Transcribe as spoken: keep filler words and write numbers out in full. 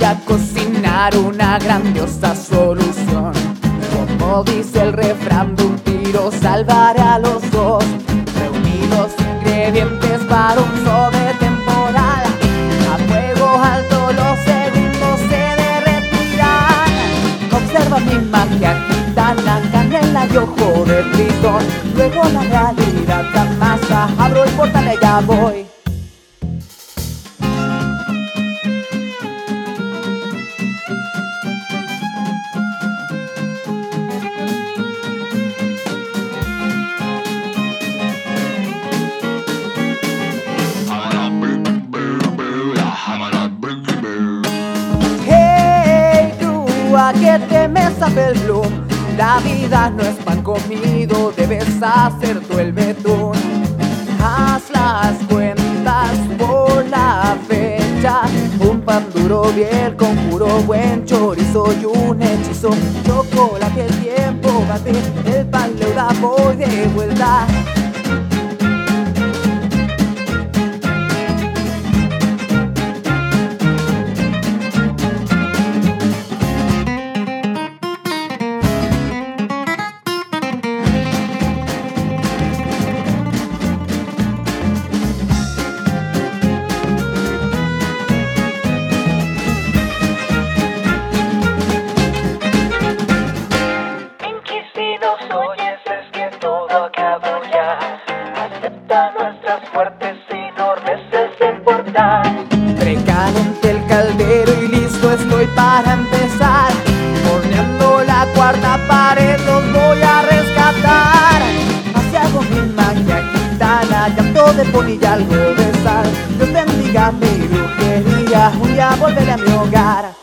a cocinar una grandiosa solución. Como dice el refrán, de un tiro salvaré a los dos. Reuní los ingredientes para un sobre temporal. A fuego alto los segundos se derretirán. Observa mi magia gitana, canela y ojo de tritón. Luego la realidad la masa, abro el portal y ya voy. ¿A qué temes a Bloom? La vida no es pan comido, debes hacer tú el betún. Haz las cuentas por la fecha. Un pan duro bien con puro buen chorizo y un hechizo. Chocolate el tiempo, bate el pan, le da voy de vuelta. Nuestras fuertes y no necesitas importar. Precaliente el caldero y listo estoy para empezar. Horneando la cuarta pared los voy a rescatar. Así hago mi magia gitana, llanto de poni y algo de sal. Dios bendiga mi brujería, voy a volver a mi hogar.